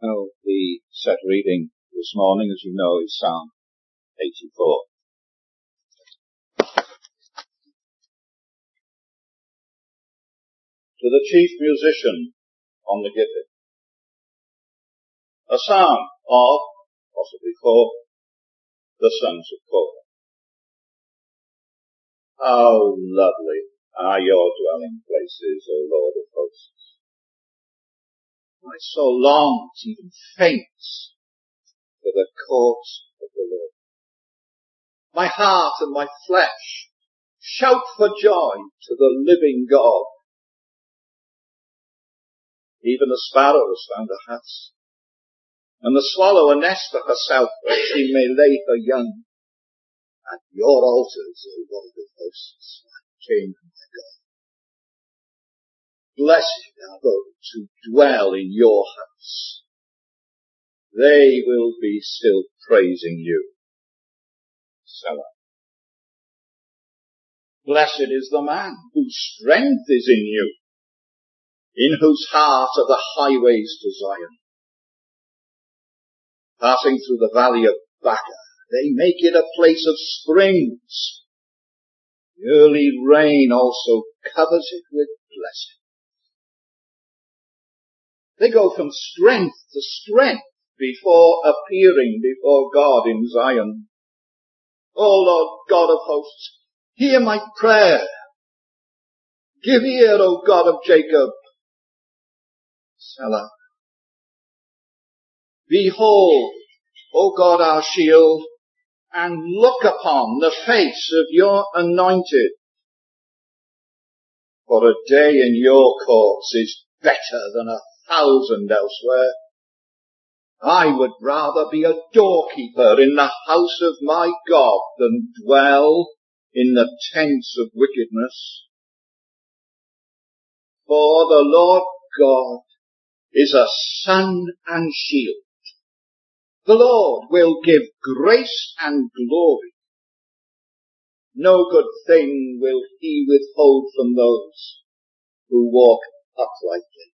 Well, the set reading this morning, as you know, is Psalm 84. To the chief musician on the gibbet. A psalm of, possibly for, the sons of Korah. How lovely are your dwelling places, O Lord of hosts. My soul longs, even faints, for the courts of the Lord. My heart and my flesh shout for joy to the living God. Even the sparrow has found a house, and the swallow a nest for herself, where she may lay her young. At your altars, O Lord of hosts, my King and my God. Blessed are those who dwell in your house. They will be still praising you. Selah. Blessed is the man whose strength is in you, in whose heart are the highways to Zion. Passing through the valley of Baca, they make it a place of springs. The early rain also covers it with blessing. They go from strength to strength before appearing before God in Zion. O Lord God of hosts, hear my prayer. Give ear, O God of Jacob. Selah. Behold, O God our shield, and look upon the face of your anointed. For a day in your courts is better than 1,000 elsewhere. I would rather be a doorkeeper in the house of my God than dwell in the tents of wickedness. For the Lord God is a sun and shield. The Lord will give grace and glory. No good thing will he withhold from those who walk uprightly.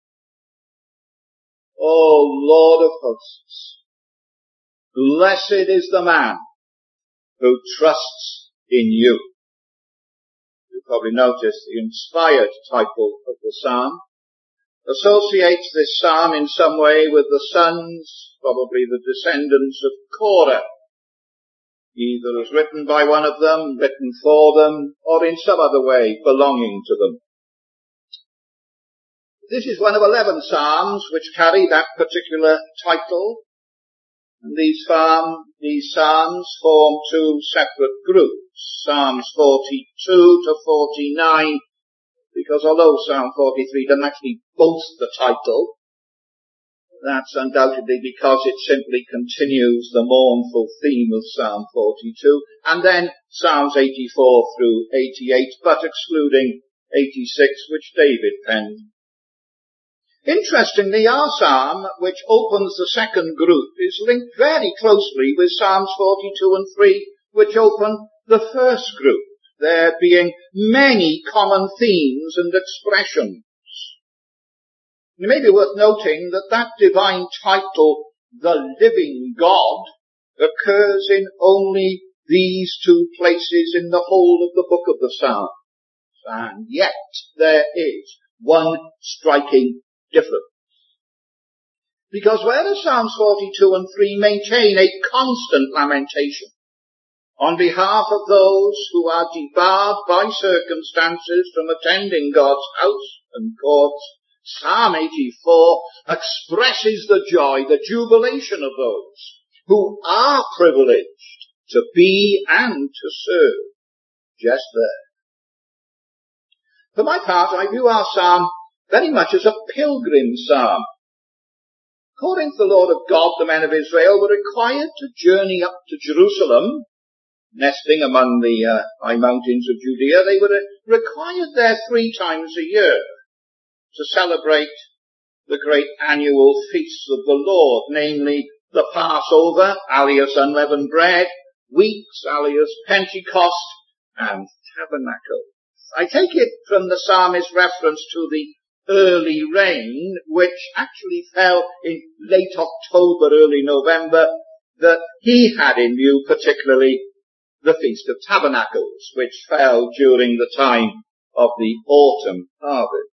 O Lord of hosts, blessed is the man who trusts in you. You probably noticed the inspired title of the psalm associates this psalm in some way with the sons, probably the descendants of Korah, either as written by one of them, written for them, or in some other way belonging to them. This is one of 11 psalms which carry that particular title, and these psalms form two separate groups, Psalms 42 to 49, because although Psalm 43 doesn't actually boast the title, that's undoubtedly because it simply continues the mournful theme of Psalm 42, and then Psalms 84 through 88, but excluding 86, which David penned. Interestingly, our psalm, which opens the second group, is linked very closely with Psalms 42 and 3, which open the first group, there being many common themes and expressions. It may be worth noting that that divine title, the living God, occurs in only these two places in the whole of the book of the Psalms. And yet there is one striking difference. Because whereas Psalms 42 and 3 maintain a constant lamentation on behalf of those who are debarred by circumstances from attending God's house and courts, Psalm 84 expresses the joy, the jubilation of those who are privileged to be and to serve just there. For my part, I view our psalm very much as a pilgrim psalm. According to the Lord of God, the men of Israel were required to journey up to Jerusalem, nesting among the high mountains of Judea. They were required there 3 times a year to celebrate the great annual feasts of the Lord, namely the Passover, alias unleavened bread, weeks, alias Pentecost, and tabernacle. I take it from the psalmist's reference to the early rain, which actually fell in late October, early November, that he had in view particularly the Feast of Tabernacles, which fell during the time of the autumn harvest.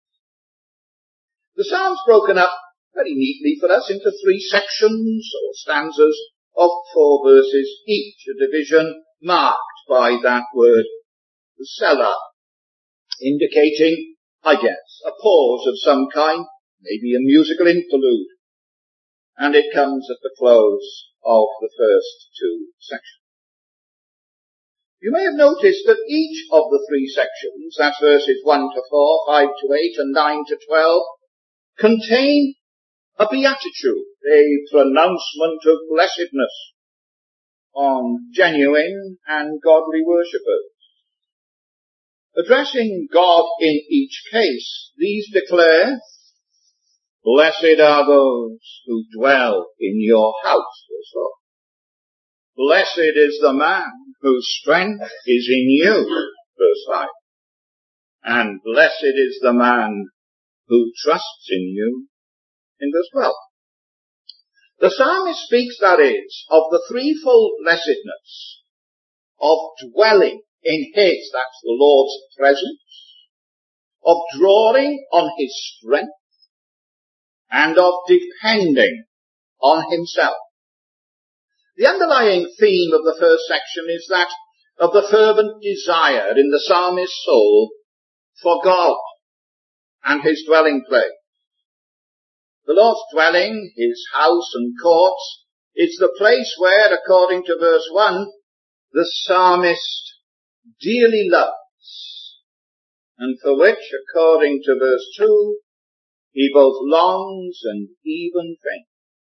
The psalm's broken up very neatly for us into 3 sections or stanzas of 4 verses each, a division marked by that word Selah, indicating, I guess, a pause of some kind, maybe a musical interlude, and it comes at the close of the first 2 sections. You may have noticed that each of the 3 sections, that's verses 1 to 4, 5 to 8, and 9 to 12, contain a beatitude, a pronouncement of blessedness on genuine and godly worshippers. Addressing God in each case, these declare, "Blessed are those who dwell in your house," verse 4. "Blessed is the man whose strength is in you," verse 5. "And blessed is the man who trusts in you," in verse 12. The psalmist speaks, that is, of the threefold blessedness of dwelling in his, that's the Lord's presence, of drawing on his strength, and of depending on himself. The underlying theme of the first section is that of the fervent desire in the psalmist's soul for God and his dwelling place. The Lord's dwelling, his house and courts, is the place where, according to verse 1, the psalmist dearly loves, and for which, according to verse 2, he both longs and even faints.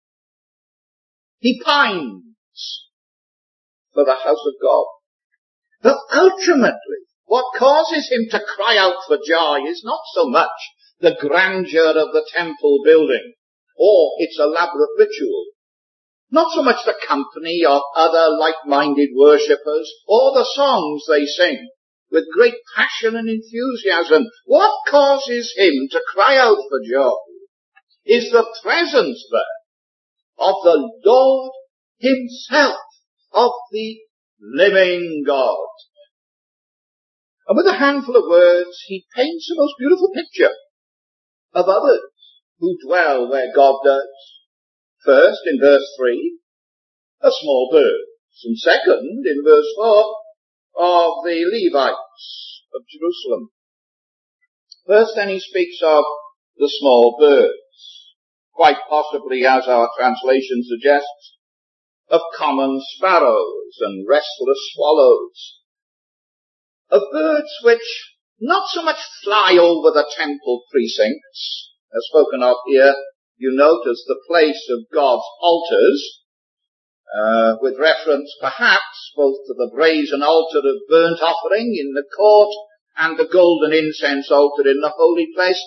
He pines for the house of God. But ultimately, what causes him to cry out for joy is not so much the grandeur of the temple building or its elaborate ritual, not so much the company of other like-minded worshippers or the songs they sing with great passion and enthusiasm. What causes him to cry out for joy is the presence there of the Lord himself, of the living God. And with a handful of words, he paints the most beautiful picture of others who dwell where God does. First, in verse 3, a small bird. And second, in verse 4, of the Levites of Jerusalem. First, then, he speaks of the small birds, quite possibly, as our translation suggests, of common sparrows and restless swallows, of birds which not so much fly over the temple precincts, as spoken of here, you notice the place of God's altars, with reference perhaps both to the brazen altar of burnt offering in the court and the golden incense altar in the holy place.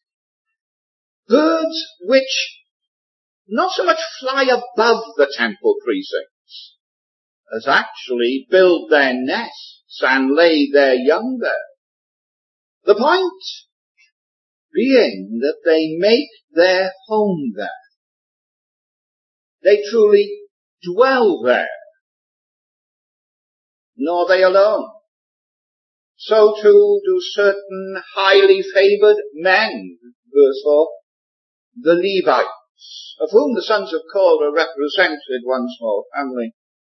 Birds which not so much fly above the temple precincts as actually build their nests and lay their young there. The point being that they make their home there. They truly dwell there. Nor they alone. So too do certain highly favored men, verse 4, the Levites, of whom the sons of Korah represented one small family.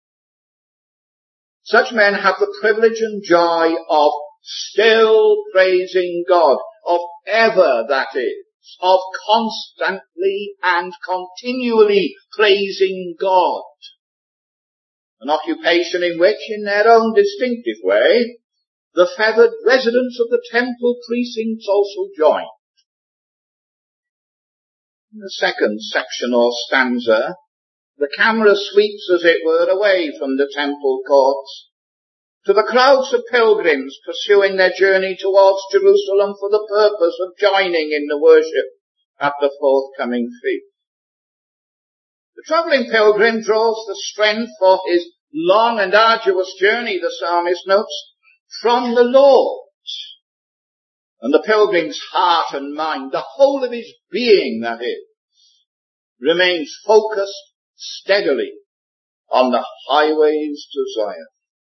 Such men have the privilege and joy of still praising God, of ever, that is, of constantly and continually praising God. An occupation in which, in their own distinctive way, the feathered residents of the temple precincts also join. In the second section or stanza, the camera sweeps, as it were, away from the temple courts to the crowds of pilgrims pursuing their journey towards Jerusalem for the purpose of joining in the worship at the forthcoming feast. The travelling pilgrim draws the strength for his long and arduous journey, the psalmist notes, from the Lord. And the pilgrim's heart and mind, the whole of his being that is, remains focused steadily on the highways to Zion.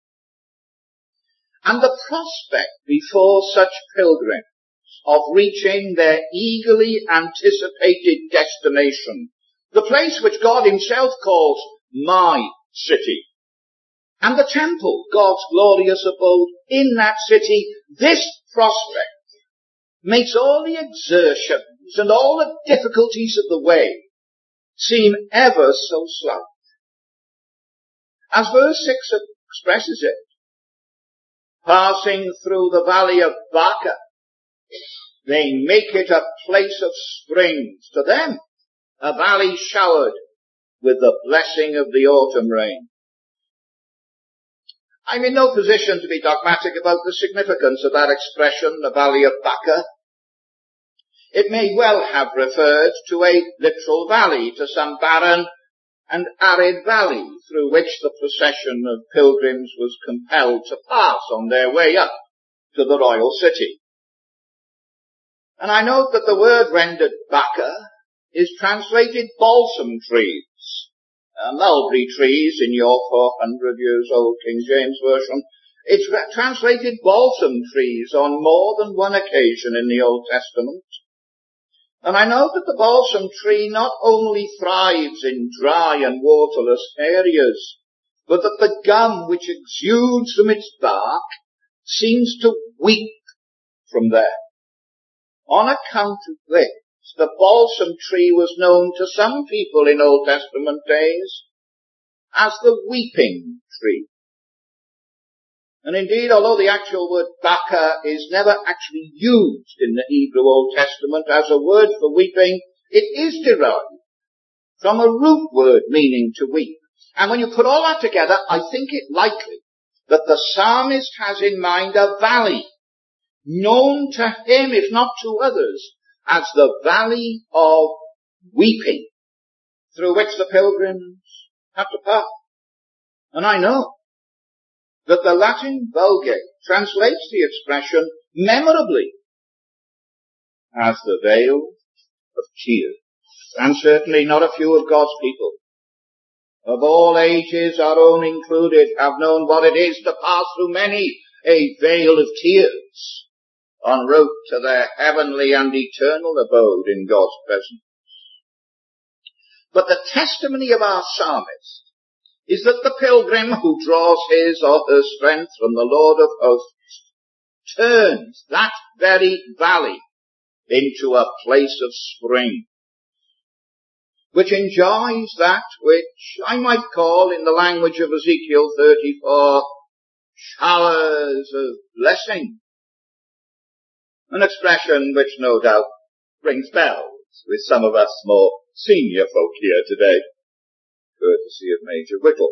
And the prospect before such pilgrims of reaching their eagerly anticipated destination, the place which God himself calls my city, and the temple, God's glorious abode in that city, this prospect makes all the exertions and all the difficulties of the way seem ever so slight. As verse 6 expresses it, passing through the valley of Baca, they make it a place of springs. To them, a valley showered with the blessing of the autumn rain. I'm in no position to be dogmatic about the significance of that expression, the valley of Baca. It may well have referred to a literal valley, to some barren and arid valley through which the procession of pilgrims was compelled to pass on their way up to the royal city. And I note that the word rendered Baca is translated balsam trees. Mulberry trees in your 400 years old King James Version. It's translated balsam trees on more than one occasion in the Old Testament. And I know that the balsam tree not only thrives in dry and waterless areas, but that the gum which exudes from its bark seems to weep from there. On account of this, the balsam tree was known to some people in Old Testament days as the weeping tree. And indeed, although the actual word Baca is never actually used in the Hebrew Old Testament as a word for weeping, it is derived from a root word meaning to weep. And when you put all that together, I think it likely that the psalmist has in mind a valley known to him, if not to others, as the valley of weeping, through which the pilgrims have to pass. And I know that the Latin Vulgate translates the expression memorably as the vale of tears. And certainly not a few of God's people, of all ages, our own included, have known what it is to pass through many a vale of tears en route to their heavenly and eternal abode in God's presence. But the testimony of our psalmist is that the pilgrim who draws his or her strength from the Lord of hosts turns that very valley into a place of spring, which enjoys that which I might call, in the language of Ezekiel 34, showers of blessing. An expression which no doubt rings bells with some of us more senior folk here today, courtesy of Major Whittle.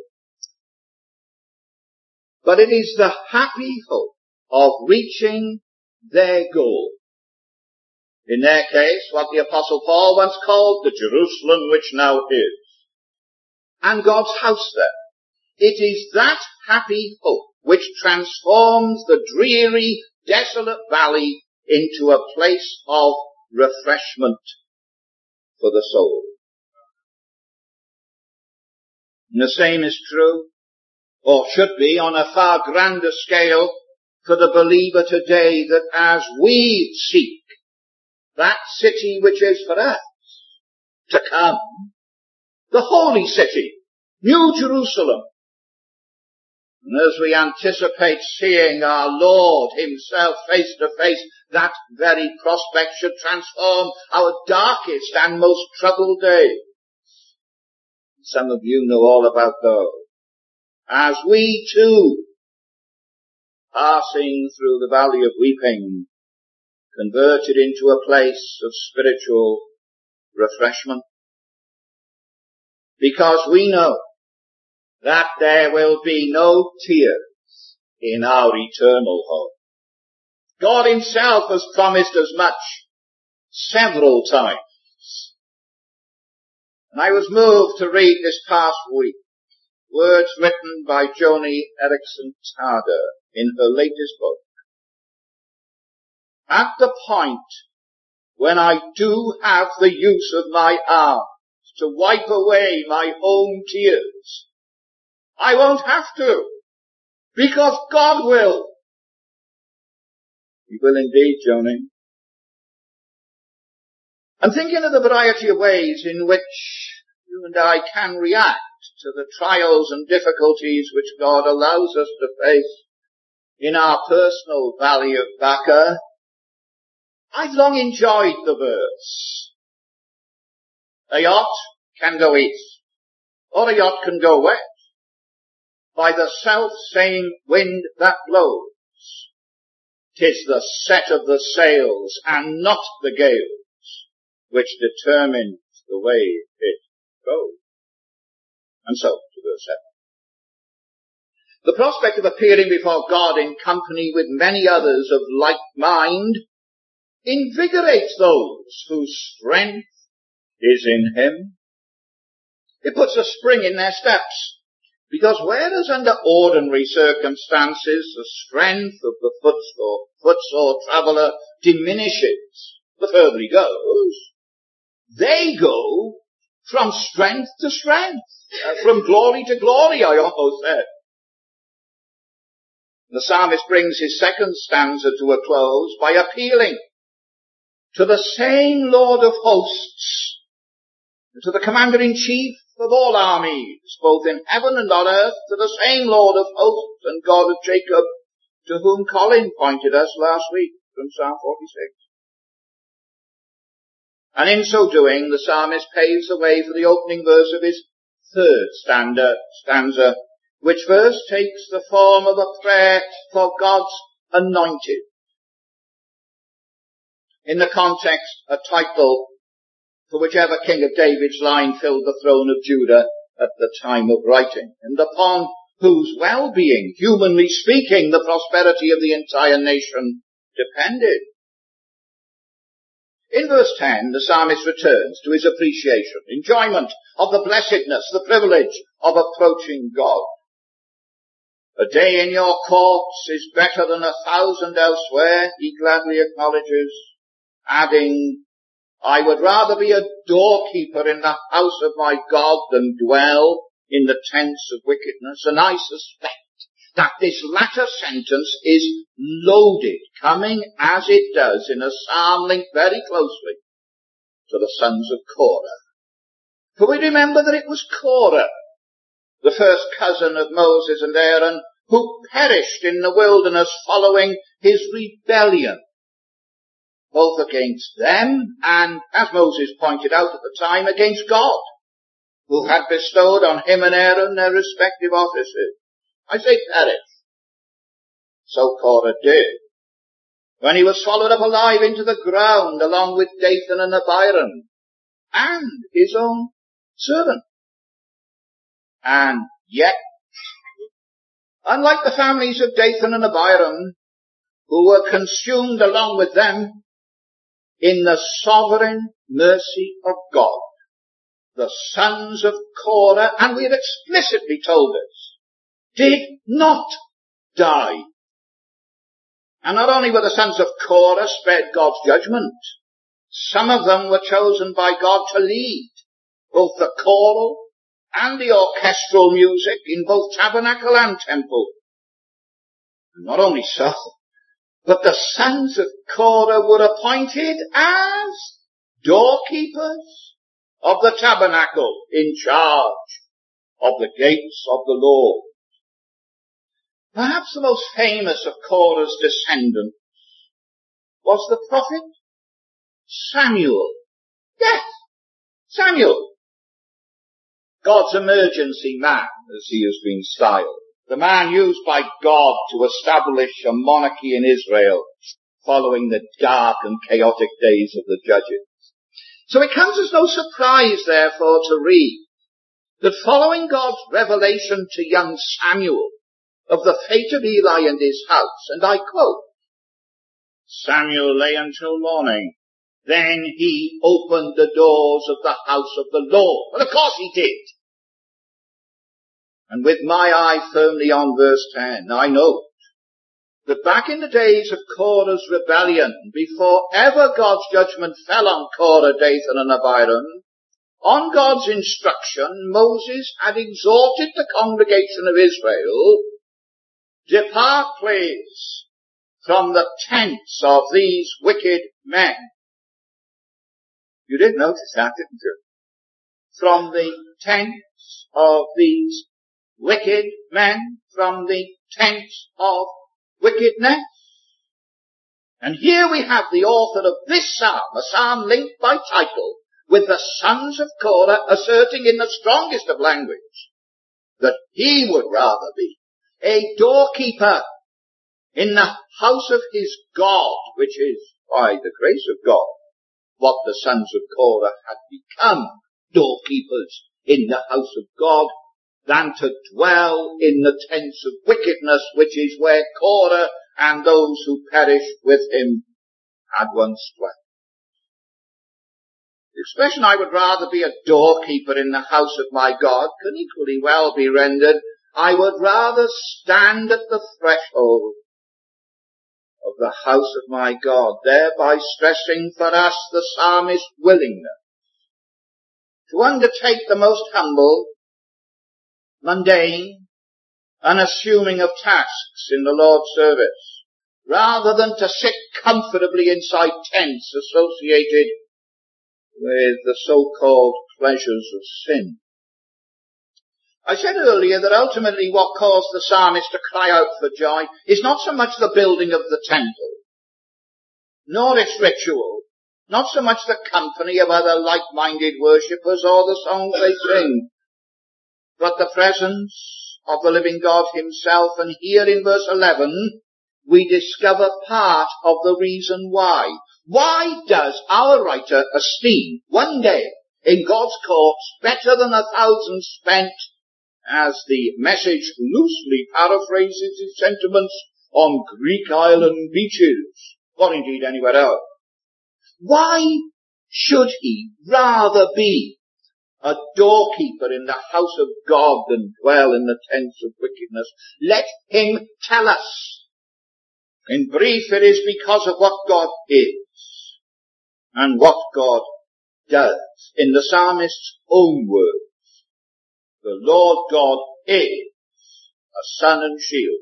But it is the happy hope of reaching their goal. In their case, what the Apostle Paul once called the Jerusalem which now is, and God's house there. It is that happy hope which transforms the dreary, desolate valley into a place of refreshment for the soul. And the same is true, or should be on a far grander scale, for the believer today, that as we seek that city which is for us to come, the holy city, New Jerusalem, and as we anticipate seeing our Lord himself face to face, that very prospect should transform our darkest and most troubled days. Some of you know all about those. As we too, passing through the valley of weeping, converted into a place of spiritual refreshment. Because we know that there will be no tears in our eternal home. God himself has promised as much several times. And I was moved to read this past week words written by Joni Eareckson Tada in her latest book. at the point when I do have the use of my arms to wipe away my own tears, I won't have to, because God will. He will indeed, Joni. I'm thinking of the variety of ways in which you and I can react to the trials and difficulties which God allows us to face in our personal valley of Baca. I've long enjoyed the verse. A yacht can go east, or a yacht can go west, by the self-same wind that blows. 'Tis the set of the sails and not the gales which determines the way it goes. And so, to verse 7. The prospect of appearing before God in company with many others of like mind invigorates those whose strength is in him. It puts a spring in their steps, because whereas under ordinary circumstances the strength of the footsore traveller diminishes the further he goes, they go from strength to strength, from glory to glory, I almost said. The psalmist brings his second stanza to a close by appealing to the same Lord of hosts, to the commander-in-chief of all armies, both in heaven and on earth, to the same Lord of hosts and God of Jacob, to whom Colin pointed us last week from Psalm 46. And in so doing, the psalmist paves the way for the opening verse of his third stanza, which verse takes the form of a prayer for God's anointed. In the context, a title for whichever king of David's line filled the throne of Judah at the time of writing, and upon whose well-being, humanly speaking, the prosperity of the entire nation depended. In verse 10, the psalmist returns to his appreciation, enjoyment of the blessedness, the privilege of approaching God. A day in your courts is better than 1,000 elsewhere, he gladly acknowledges, adding, I would rather be a doorkeeper in the house of my God than dwell in the tents of wickedness. And I suspect that this latter sentence is loaded, coming as it does in a psalm linked very closely to the sons of Korah. For we remember that it was Korah, the first cousin of Moses and Aaron, who perished in the wilderness following his rebellion, both against them and, as Moses pointed out at the time, against God, who had bestowed on him and Aaron their respective offices. I say perish. So Korah did, when he was swallowed up alive into the ground along with Dathan and Abiram and his own servant. And yet, unlike the families of Dathan and Abiram, who were consumed along with them, in the sovereign mercy of God, the sons of Korah, and we have explicitly told us, did not die. And not only were the sons of Korah spared God's judgment, some of them were chosen by God to lead both the choral and the orchestral music in both tabernacle and temple. And not only so, but the sons of Korah were appointed as doorkeepers of the tabernacle in charge of the gates of the Lord. Perhaps the most famous of Korah's descendants was the prophet Samuel. Yes, Samuel. God's emergency man, as he has been styled. The man used by God to establish a monarchy in Israel following the dark and chaotic days of the judges. So it comes as no surprise, therefore, to read that following God's revelation to young Samuel of the fate of Eli and his house, and I quote, Samuel lay until morning. Then he opened the doors of the house of the Lord. And of course he did. And with my eye firmly on verse 10, I note that back in the days of Korah's rebellion, before ever God's judgment fell on Korah, Dathan and Abiram, on God's instruction, Moses had exhorted the congregation of Israel, depart, please, from the tents of these wicked men. You did notice that, didn't you? From the tents of these wicked men, from the tents of wickedness. And here we have the author of this psalm, a psalm linked by title with the sons of Korah, asserting in the strongest of language that he would rather be a doorkeeper in the house of his God, which is, by the grace of God, what the sons of Korah had become, doorkeepers in the house of God, than to dwell in the tents of wickedness, which is where Korah and those who perished with him had once dwelt. The expression, I would rather be a doorkeeper in the house of my God, can equally well be rendered, I would rather stand at the threshold of the house of my God, thereby stressing for us the psalmist's willingness to undertake the most humble, mundane, unassuming of tasks in the Lord's service, rather than to sit comfortably inside tents associated with the so-called pleasures of sin. I said earlier that ultimately what caused the psalmist to cry out for joy is not so much the building of the temple, nor its ritual, not so much the company of other like-minded worshippers or the songs they sing, but the presence of the living God himself. And here in verse 11, we discover part of the reason why. Why does our writer esteem one day in God's courts better than 1,000 spent, as the Message loosely paraphrases his sentiments, on Greek island beaches, or indeed anywhere else? Why should he rather be a doorkeeper in the house of God than dwell in the tents of wickedness? Let him tell us. In brief, it is because of what God is and what God does. In the psalmist's own words, the Lord God is a sun and shield.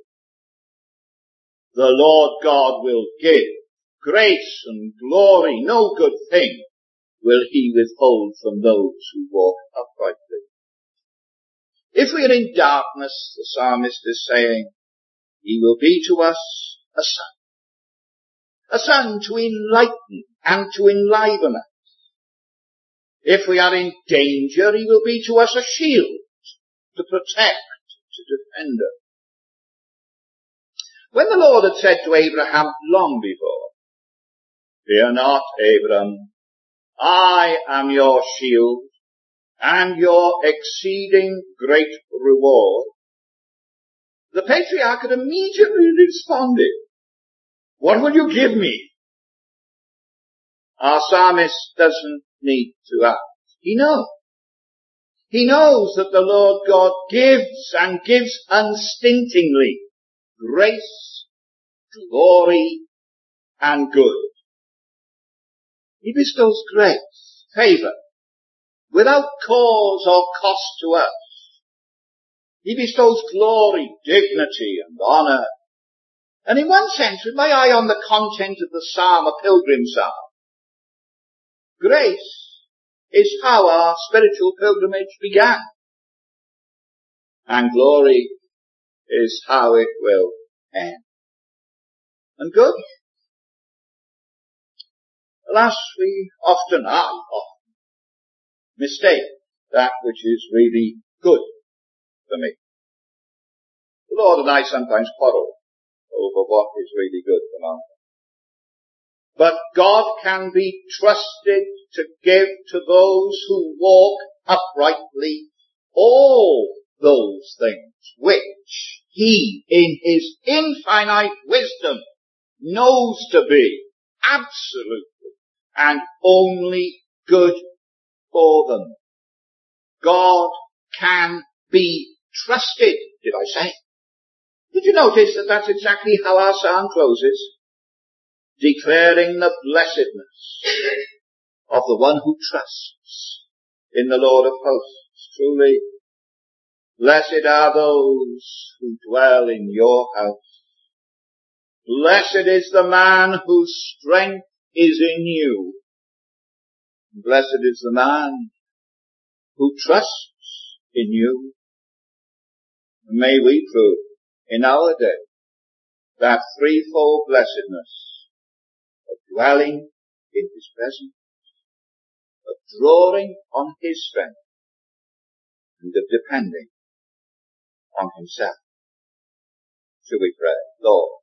The Lord God will give grace and glory. No good thing will he withhold from those who walk uprightly. If we are in darkness, the psalmist is saying, he will be to us a sun. A sun to enlighten and to enliven us. If we are in danger, he will be to us a shield to protect, to defend us. When the Lord had said to Abraham long before, fear not, Abram, I am your shield and your exceeding great reward, the patriarch had immediately responded, what will you give me? Our psalmist doesn't need to ask. He knows. He knows that the Lord God gives and gives unstintingly grace, glory, and good. He bestows grace, favor, without cause or cost to us. He bestows glory, dignity, and honor. And in one sense, with my eye on the content of the psalm, a pilgrim psalm, grace is how our spiritual pilgrimage began. And glory is how it will end. And good? Alas, I often mistake that which is really good for me. The Lord and I sometimes quarrel over what is really good for us. But God can be trusted to give to those who walk uprightly all those things which he, in his infinite wisdom, knows to be absolutely and only good for them. God can be trusted, did I say? Did you notice that that's exactly how our psalm closes? Declaring the blessedness of the one who trusts in the Lord of hosts. Truly, blessed are those who dwell in your house. Blessed is the man whose strength is in you. Blessed is the man who trusts in you. May we prove in our day that threefold blessedness of dwelling in his presence, of drawing on his strength, and of depending on himself. Shall we pray? Lord,